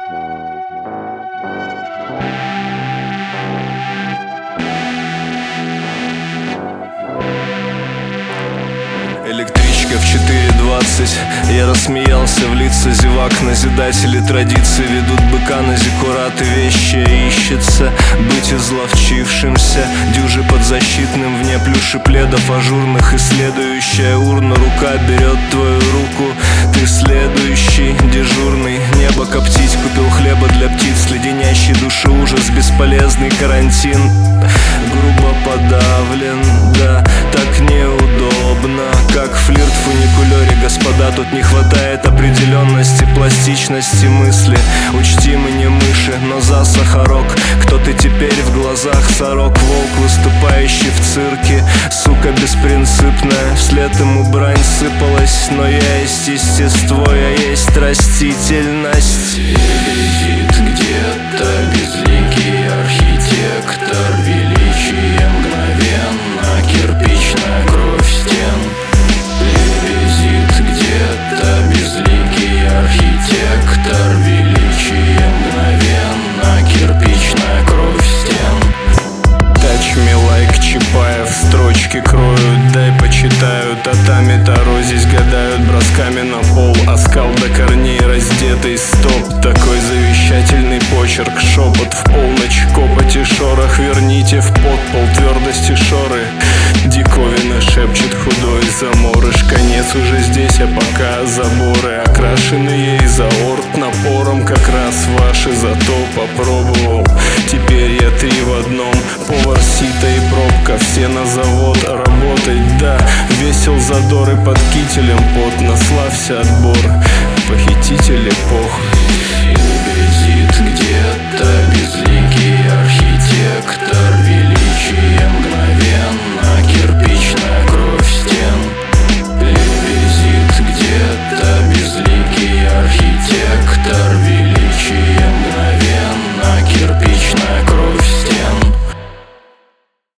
Электричка в 4:20. Я рассмеялся в лица зевак. Назидатели традиции ведут быка на зиккураты. Вещи ищется быть изловчившимся. Дюжи подзащитным вне плюши пледов ажурных. Исследующая урна рука берет твою руку. Ты следующий дежурный. Небо коптить, купил хлеба для птиц. Леденящий души ужас, бесполезный карантин. Грубо подавлен, да, так неудобно. Как флирт в фуникулере, господа, тут не хватает определенности, пластичности мысли. Учти, мы не мыши, но за сахарок. Кто ты теперь в глазах, сорок? Волк, выступающий в цирке. Сука беспринципная, вслед ему брань сыпалась. Но я есть естество, я есть растительность. Летит где-то безликий архитектор. Величие мгновенно, кирпичная кровь стен. Летит где-то безликий архитектор. Величие мгновенно, кирпичная кровь стен. Touch me like Чапаев, строчки кроют, дай почитаю. Татами Таро здесь гадают бросками на пол. Оскал до корней раздетый, стоп. Такой завещательный почерк, шепот в полночь. Копоть и шорох, верните в подпол твердости шоры. Диковина шепчет худой заморыш. Конец уже здесь, а пока заборы окрашенные из аорт напором. Как раз ваши, зато попробовал. Теперь я 3 в одном. Повар, сито и пробка, все на завод работать, да. Весел задор и под кителем пот. Наславься отбор, похититель эпох.